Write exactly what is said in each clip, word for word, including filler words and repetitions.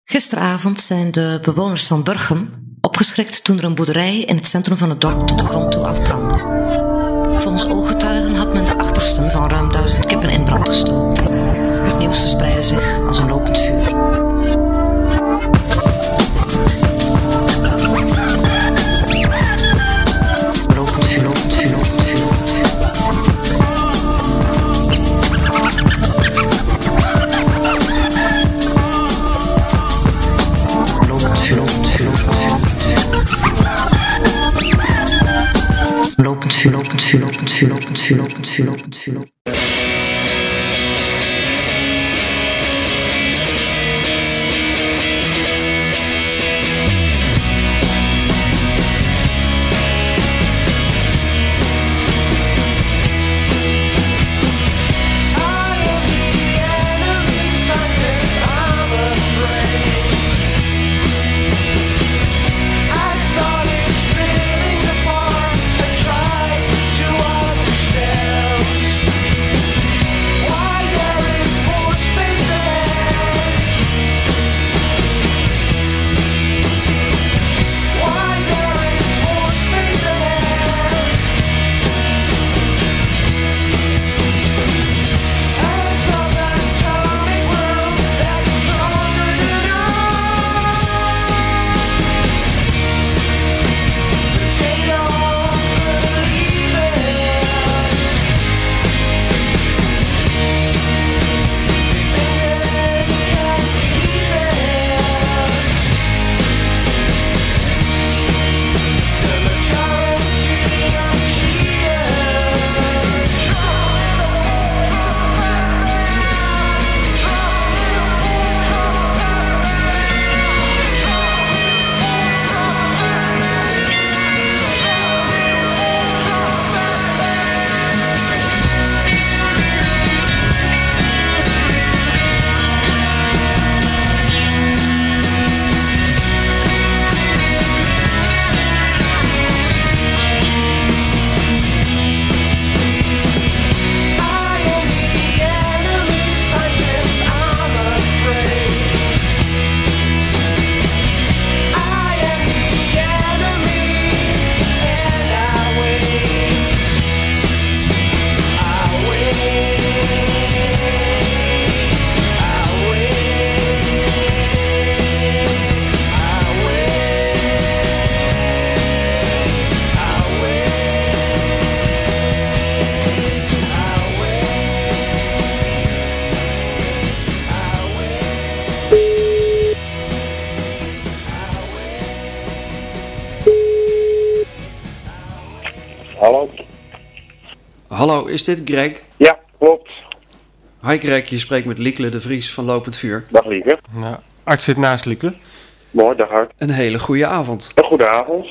Gisteravond zijn de bewoners van Burgum opgeschrikt toen er een boerderij in het centrum van het dorp tot de grond toe afbrandde. Volgens ooggetuigen had men de achtersten van ruim duizend kippen in brand gestoken. Het nieuws verspreidde zich als een lopend vuur. Lopend vuur, lopend vuur, lopend vuur, lopend vuur. Lopend vuur, lopend vuur, lopend vuur, lopend vuur, lopend vuur, lopend vuur, lopend vuur. Hallo. Hallo, is dit Greg? Ja, klopt. Hi Greg, je spreekt met Liekle de Vries van Lopend Vuur. Dag Lieke. Nou, Art zit naast Lieke. Mooi, dag Art. Een hele goede avond. Een goede avond.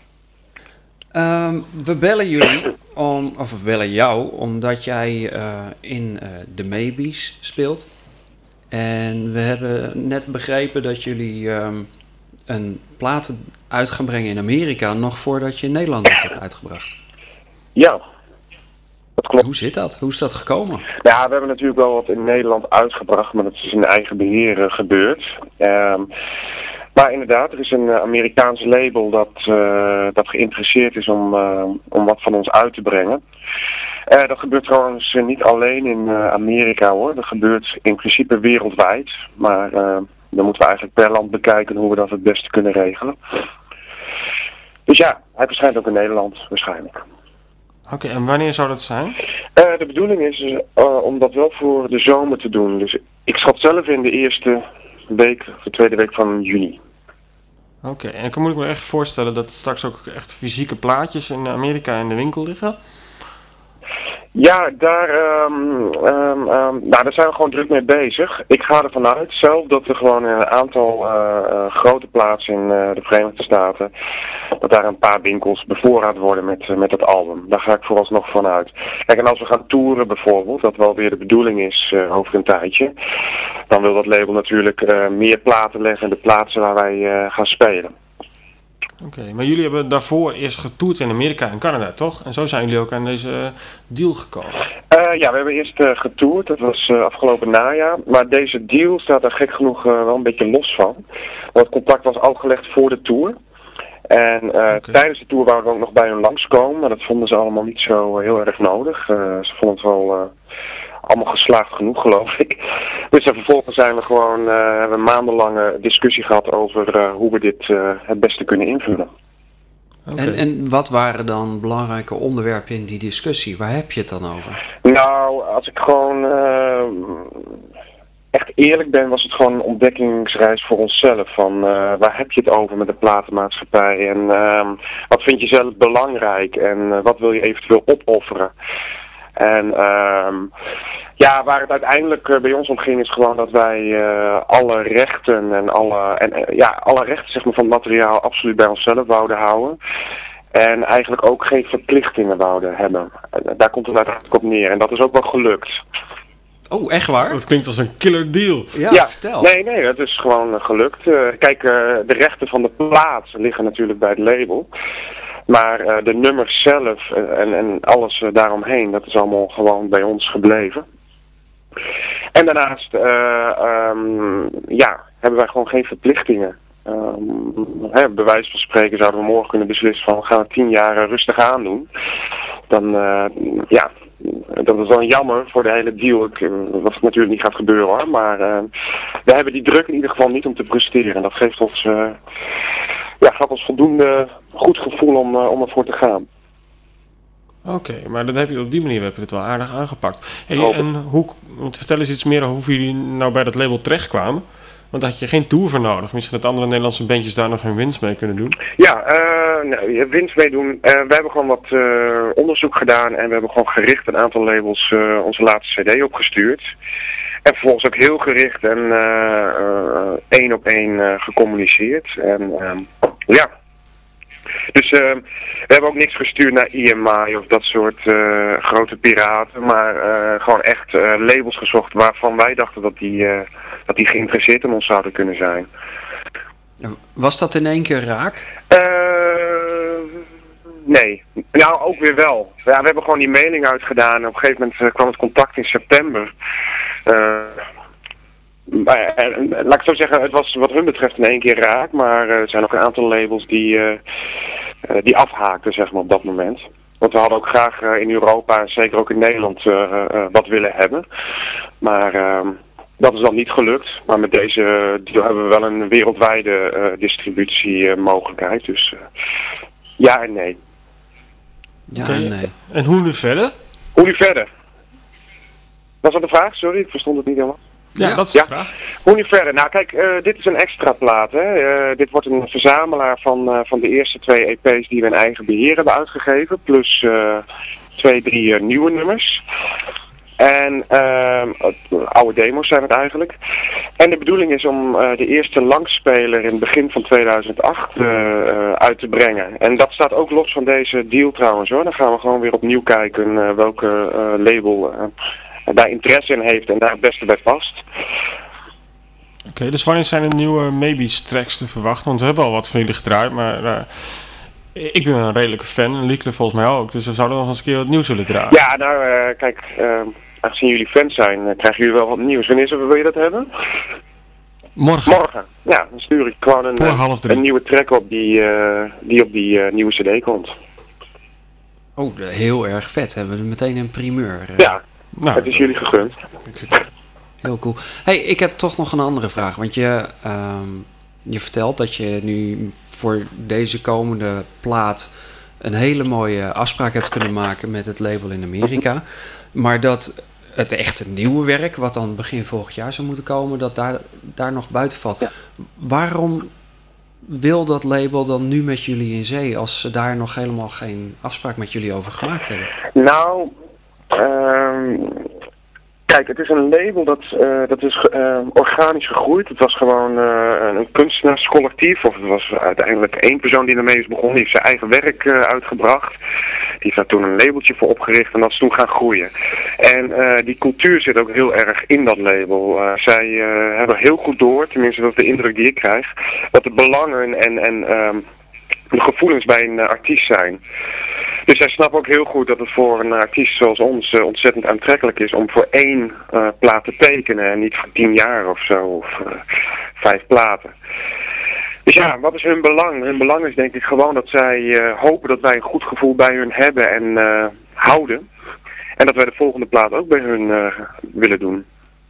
Um, we bellen jullie, om, of we bellen jou, omdat jij uh, in uh, de Maybes speelt. En we hebben net begrepen dat jullie um, een plaat uit gaan brengen in Amerika, nog voordat je in Nederland het hebt uitgebracht. Ja, dat klopt. Hoe zit dat? Hoe is dat gekomen? Ja, we hebben natuurlijk wel wat in Nederland uitgebracht, maar dat is in eigen beheer uh, gebeurd. Um, maar inderdaad, er is een uh, Amerikaans label dat, uh, dat geïnteresseerd is om, uh, om wat van ons uit te brengen. Uh, dat gebeurt trouwens uh, niet alleen in uh, Amerika hoor, dat gebeurt in principe wereldwijd. Maar uh, dan moeten we eigenlijk per land bekijken hoe we dat het beste kunnen regelen. Dus ja, hij verschijnt ook in Nederland waarschijnlijk. Oké, okay, en wanneer zou dat zijn? Uh, de bedoeling is uh, om dat wel voor de zomer te doen. Dus ik schat zelf in de eerste week, of de tweede week van juni. Oké, okay, en dan moet ik me echt voorstellen dat straks ook echt fysieke plaatjes in Amerika in de winkel liggen? Ja, daar, um, um, um, nou, daar zijn we gewoon druk mee bezig. Ik ga ervan uit zelf dat er gewoon een aantal uh, uh, grote plaatsen in uh, de Verenigde Staten, dat daar een paar winkels bevoorraad worden met, uh, met het album. Daar ga ik vooralsnog van uit. Kijk, en als we gaan toeren bijvoorbeeld, dat wel weer de bedoeling is uh, over een tijdje, dan wil dat label natuurlijk uh, meer platen leggen in de plaatsen waar wij uh, gaan spelen. Oké, okay, maar jullie hebben daarvoor eerst getoerd in Amerika en Canada, toch? En zo zijn jullie ook aan deze uh, deal gekomen. Uh, ja, we hebben eerst uh, getoerd. Dat was uh, afgelopen najaar. Maar deze deal staat er gek genoeg uh, wel een beetje los van. Want het contact was al gelegd voor de tour. En uh, okay. tijdens de tour wouden we ook nog bij hun langskomen. Maar dat vonden ze allemaal niet zo uh, heel erg nodig. Uh, ze vonden het wel... Uh, allemaal geslaagd genoeg, geloof ik. Dus en vervolgens zijn we gewoon, uh, hebben een maandenlange discussie gehad over uh, hoe we dit uh, het beste kunnen invullen. Okay. En, en wat waren dan belangrijke onderwerpen in die discussie? Waar heb je het dan over? Nou, als ik gewoon uh, echt eerlijk ben, was het gewoon een ontdekkingsreis voor onszelf. Van uh, waar heb je het over met de platenmaatschappij? En uh, wat vind je zelf belangrijk? En uh, wat wil je eventueel opofferen? En uh, ja, waar het uiteindelijk uh, bij ons om ging is gewoon dat wij uh, alle rechten en alle en uh, ja, alle rechten zeg maar van het materiaal absoluut bij onszelf wouden houden. En eigenlijk ook geen verplichtingen wouden hebben. En daar komt het uiteindelijk op neer. En dat is ook wel gelukt. Oh, echt waar? Dat klinkt als een killer deal. Ja, ja vertel. Nee, nee, het is gewoon uh, gelukt. Uh, kijk, uh, de rechten van de plaat liggen natuurlijk bij het label. Maar uh, de nummers zelf uh, en, en alles uh, daaromheen, dat is allemaal gewoon bij ons gebleven. En daarnaast, uh, um, ja, hebben wij gewoon geen verplichtingen. Um, hè, bij wijze van spreken zouden we morgen kunnen beslissen van, we gaan het tien jaar uh, rustig aandoen. Dan, uh, ja, dat is wel jammer voor de hele deal. Ik, uh, wat natuurlijk niet gaat gebeuren hoor, maar uh, we hebben die druk in ieder geval niet om te presteren. En dat geeft ons, uh, ja, gaat ons voldoende goed gevoel om, uh, om ervoor te gaan. Oké, okay, maar dan heb je op die manier heb je het wel aardig aangepakt. Hey, en hoe, want vertel eens iets meer over hoe jullie nou bij dat label terechtkwamen. Want daar had je geen tour voor nodig. Misschien dat andere Nederlandse bandjes daar nog hun winst mee kunnen doen. Ja, uh, nou, winst mee doen. Uh, we hebben gewoon wat uh, onderzoek gedaan. En we hebben gewoon gericht een aantal labels uh, onze laatste cd opgestuurd. En vervolgens ook heel gericht en uh, uh, één op één uh, gecommuniceerd. En uh, ja... Dus uh, we hebben ook niks gestuurd naar I M I of dat soort uh, grote piraten, maar uh, gewoon echt uh, labels gezocht waarvan wij dachten dat die, uh, dat die geïnteresseerd in ons zouden kunnen zijn. Was dat in één keer raak? Uh, nee, nou ook weer wel. Ja, we hebben gewoon die mailing uitgedaan en op een gegeven moment uh, kwam het contact in september. Uh, Maar, eh, laat ik zo zeggen, het was wat hun betreft in één keer raak, maar uh, er zijn ook een aantal labels die, uh, uh, die afhaakten zeg maar, op dat moment. Want we hadden ook graag uh, in Europa en zeker ook in Nederland uh, uh, wat willen hebben. Maar uh, dat is dan niet gelukt. Maar met deze deal hebben we wel een wereldwijde uh, distributiemogelijkheid. Uh, dus uh, ja en nee. Ja en nee. En hoe nu verder? Hoe nu verder? Was dat de vraag? Sorry, ik verstond het niet helemaal. Ja, ja, dat is de ja. vraag. Hoe nu verder? Nou kijk, uh, dit is een extra plaat. Hè? Uh, dit wordt een verzamelaar van, uh, van de eerste twee E P's die we in eigen beheer hebben uitgegeven. Plus uh, twee, drie uh, nieuwe nummers. En uh, oude demo's zijn het eigenlijk. En de bedoeling is om uh, de eerste langspeler in het begin van tweeduizend acht uh, uh, uit te brengen. En dat staat ook los van deze deal trouwens hoor. Dan gaan we gewoon weer opnieuw kijken uh, welke uh, label... Uh, daar interesse in heeft en daar het beste bij past. Oké, okay, dus wanneer zijn er nieuwe Maybe's tracks te verwachten? Want we hebben al wat van jullie gedraaid, maar uh, ik ben een redelijke fan en Liekle volgens mij ook. Dus we zouden nog eens een keer wat nieuws willen draaien. Ja, nou uh, kijk, uh, aangezien jullie fans zijn, uh, krijgen jullie wel wat nieuws. Wanneer wil je dat hebben? Morgen. Morgen, ja, dan stuur ik gewoon een, uh, een nieuwe track op die, uh, die op die uh, nieuwe cd komt. Oh, heel erg vet. Hebben we meteen een primeur. Uh. Ja. Nou, het is jullie gegund. Heel cool. Hey, ik heb toch nog een andere vraag. Want je, um, je vertelt dat je nu voor deze komende plaat een hele mooie afspraak hebt kunnen maken met het label in Amerika. Maar dat het echte nieuwe werk, wat dan begin volgend jaar zou moeten komen, dat daar, daar nog buiten valt. Ja. Waarom wil dat label dan nu met jullie in zee als ze daar nog helemaal geen afspraak met jullie over gemaakt hebben? Nou... Um, kijk, het is een label dat, uh, dat is uh, organisch gegroeid. Het was gewoon uh, een kunstenaarscollectief. Of het was uiteindelijk één persoon die ermee is begonnen. Die heeft zijn eigen werk uh, uitgebracht. Die heeft daar toen een labeltje voor opgericht en dat is toen gaan groeien. En uh, die cultuur zit ook heel erg in dat label. Uh, zij uh, hebben heel goed door, tenminste dat is de indruk die ik krijg, dat de belangen en... en um, de gevoelens bij een uh, artiest zijn. Dus hij snapt ook heel goed dat het voor een artiest zoals ons uh, ontzettend aantrekkelijk is om voor één uh, plaat te tekenen en niet voor tien jaar of zo, of uh, vijf platen. Dus ja, wat is hun belang? Hun belang is denk ik gewoon dat zij uh, hopen dat wij een goed gevoel bij hun hebben en uh, houden. En dat wij de volgende plaat ook bij hun uh, willen doen.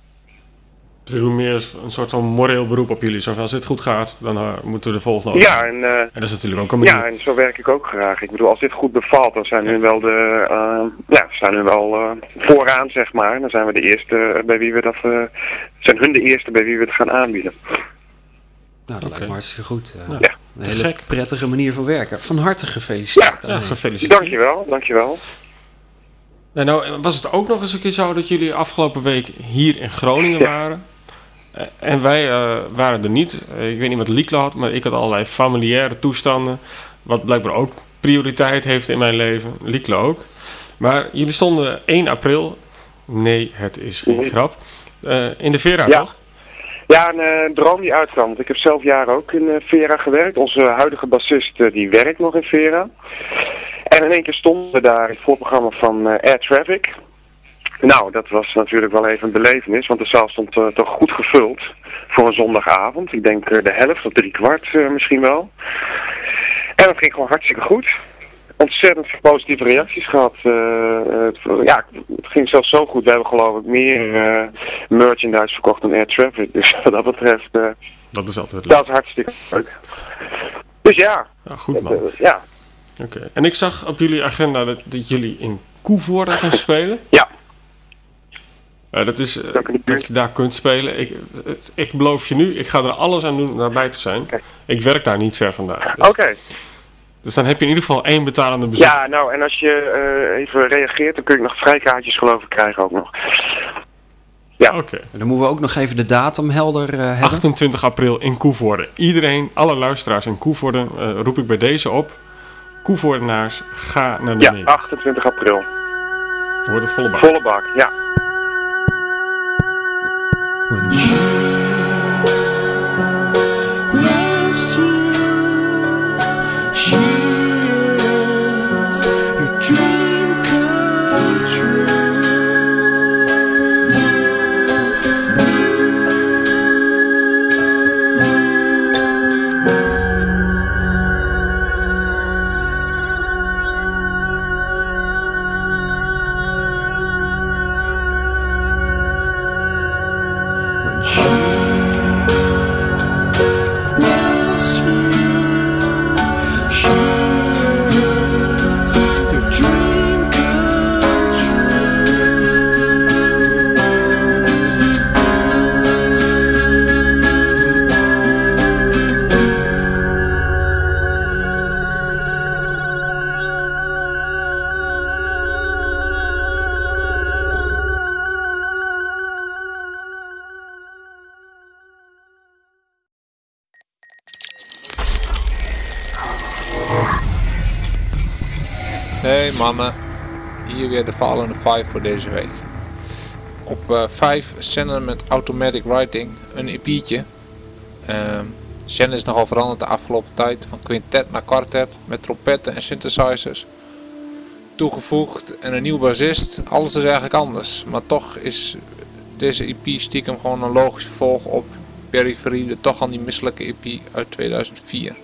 Ze doen meer een soort van moreel beroep op jullie. Zo, als dit goed gaat, dan uh, moeten we de volgende ook. Ja, en, uh, en dat is natuurlijk ook een manier. Ja, en zo werk ik ook graag. Ik bedoel, als dit goed bevalt, dan zijn hun wel de, uh, ja, zijn hun wel uh, vooraan, zeg maar. Dan zijn we de eerste bij wie we dat, uh, zijn hun de eerste bij wie we het gaan aanbieden. Nou, dat okay. lijkt me hartstikke goed. Uh, ja. Een hele gek. prettige manier van werken. Van harte gefeliciteerd. Ja, ja gefeliciteerd. Dankjewel, dankjewel. Nou, nou, was het ook nog eens een keer zo dat jullie afgelopen week hier in Groningen ja. waren? Uh, en wij uh, waren er niet. Uh, ik weet niet wat Liekle had, maar ik had allerlei familiaire toestanden. Wat blijkbaar ook prioriteit heeft in mijn leven. Liekle ook. Maar jullie stonden één april, nee, het is geen nee. grap, uh, in de Vera, ja. toch? Ja, een uh, droom die uitkwam. Want ik heb zelf jaren ook in uh, Vera gewerkt. Onze huidige bassist uh, die werkt nog in Vera. En in één keer stonden we daar in het voorprogramma van uh, Air Traffic. Nou, dat was natuurlijk wel even een belevenis, want de zaal stond uh, toch goed gevuld voor een zondagavond. Ik denk uh, de helft of drie kwart uh, misschien wel. En dat ging gewoon hartstikke goed. Ontzettend veel positieve reacties gehad. Uh, het, ja, het ging zelfs zo goed. We hebben geloof ik meer uh, merchandise verkocht dan Air Traffic. Dus wat dat betreft, uh, dat is altijd leuk. Dat is hartstikke leuk. Dus ja. Ja, goed man. Uh, ja. Oké. Okay. En ik zag op jullie agenda dat, dat jullie in Koevoorde gaan spelen. Ja. Uh, dat is uh, dat je daar kunt spelen. Ik, het, ik beloof je nu, ik ga er alles aan doen om daarbij te zijn. Okay. Ik werk daar niet ver vandaan. Dus. Oké. Okay. Dus dan heb je in ieder geval één betalende bezoek. Ja, nou, en als je uh, even reageert, dan kun je nog vrijkaartjes geloof ik krijgen ook nog. Ja. Oké. Okay. Dan moeten we ook nog even de datum helder uh, hebben. achtentwintig april in Koevoorde. Iedereen, alle luisteraars in Koevoorde, uh, roep ik bij deze op. Koevoordenaars, ga naar de Ja, mee. achtentwintig april. Dan wordt het volle bak. Volle bak, ja. When she loves you, she is your dream come true. Hey mannen, hier weer de Fallen Five voor deze week. Op uh, vijf Shannon met Automatic Writing, een E P'tje. Uh, Shannon is nogal veranderd de afgelopen tijd, van quintet naar kwartet, met trompetten en synthesizers. Toegevoegd en een nieuw bassist, alles is eigenlijk anders. Maar toch is deze E P stiekem gewoon een logisch vervolg op Peripherie, de toch al niet misselijke E P uit tweeduizend vier.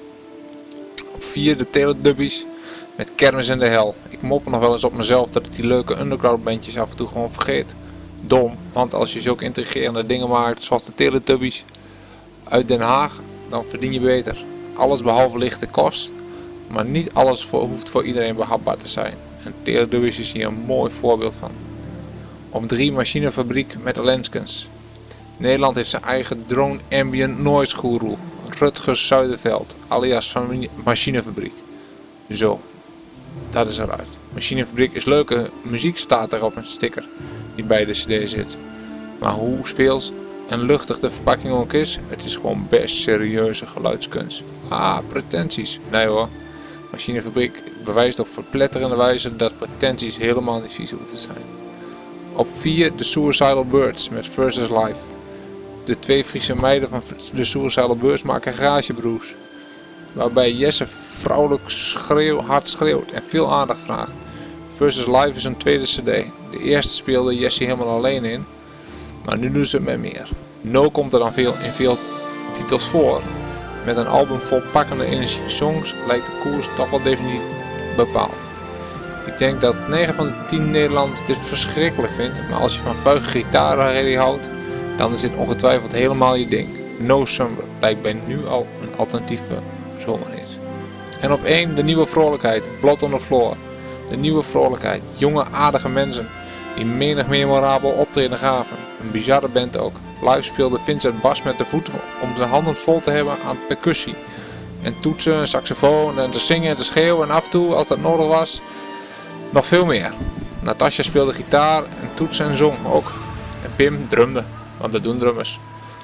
Op vier de Teletubbies met Kermis in de Hel. Ik mopper nog wel eens op mezelf dat ik die leuke underground bandjes af en toe gewoon vergeet. Dom, want als je zulke intrigerende dingen maakt zoals de Teletubbies uit Den Haag, dan verdien je beter. Alles behalve lichte kost, maar niet alles voor, hoeft voor iedereen behapbaar te zijn. En Teletubbies is hier een mooi voorbeeld van. Op drie Machinefabriek met Lenskens. Nederland heeft zijn eigen drone ambient noise guru, Rutgers Zuiderveld, alias van Machinefabriek. Zo, dat is eruit. Machinefabriek is leuke muziek, staat er op een sticker die bij de cd zit. Maar hoe speels en luchtig de verpakking ook is, het is gewoon best serieuze geluidskunst. Ah, pretenties. Nee hoor. Machinefabriek bewijst op verpletterende wijze dat pretenties helemaal niet vies hoeven te zijn. Op vier de Suicidal Birds met Versus Life. De twee Friese meiden van de Suicidal Birds maken garagebroes. waarbij Jesse vrouwelijk schreeuw, hard schreeuwt en veel aandacht vraagt. Versus Live is een tweede cd. De eerste speelde Jesse helemaal alleen in, maar nu doen ze het met meer. No komt er dan veel, in veel titels voor. Met een album vol pakkende energieke songs lijkt de koers toch wel definitief bepaald. Ik denk dat negen van de tien Nederlanders dit verschrikkelijk vindt, maar als je van vuige gitarenrally houdt, dan is dit ongetwijfeld helemaal je ding. No Summer lijkt bij nu al een alternatieve zomerhit. En op één de nieuwe vrolijkheid, Blood on the Floor. De nieuwe vrolijkheid, jonge aardige mensen die menig memorabel optreden gaven. Een bizarre band ook. Live speelde Vincent bas met de voeten om zijn handen vol te hebben aan percussie. En toetsen, saxofoon en te zingen en te schreeuwen en af en toe, als dat nodig was, nog veel meer. Natasja speelde gitaar en toetsen en zong ook. En Pim drumde, want dat doen drummers.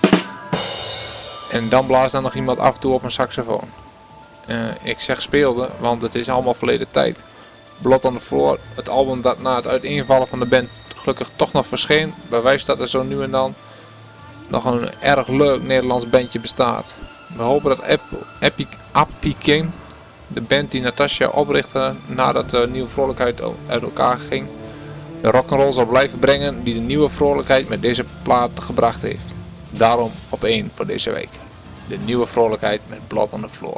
En dan blaast dan nog iemand af en toe op een saxofoon. Uh, ik zeg speelde, want het is allemaal verleden tijd. Blood on the Floor, het album dat na het uiteenvallen van de band gelukkig toch nog verscheen, bewijst dat er zo nu en dan nog een erg leuk Nederlands bandje bestaat. We hopen dat Epic Apicane, de band die Natasja oprichtte nadat de nieuwe vrolijkheid uit elkaar ging, de rock'n'roll zal blijven brengen die de nieuwe vrolijkheid met deze plaat gebracht heeft. Daarom op één voor deze week. De nieuwe vrolijkheid met Blood on the Floor.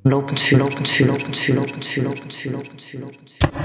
Lopend vuur, lopend vuur, lopend vuur, lopend vuur, lopend vuur, lopend vuur, lopend vuur.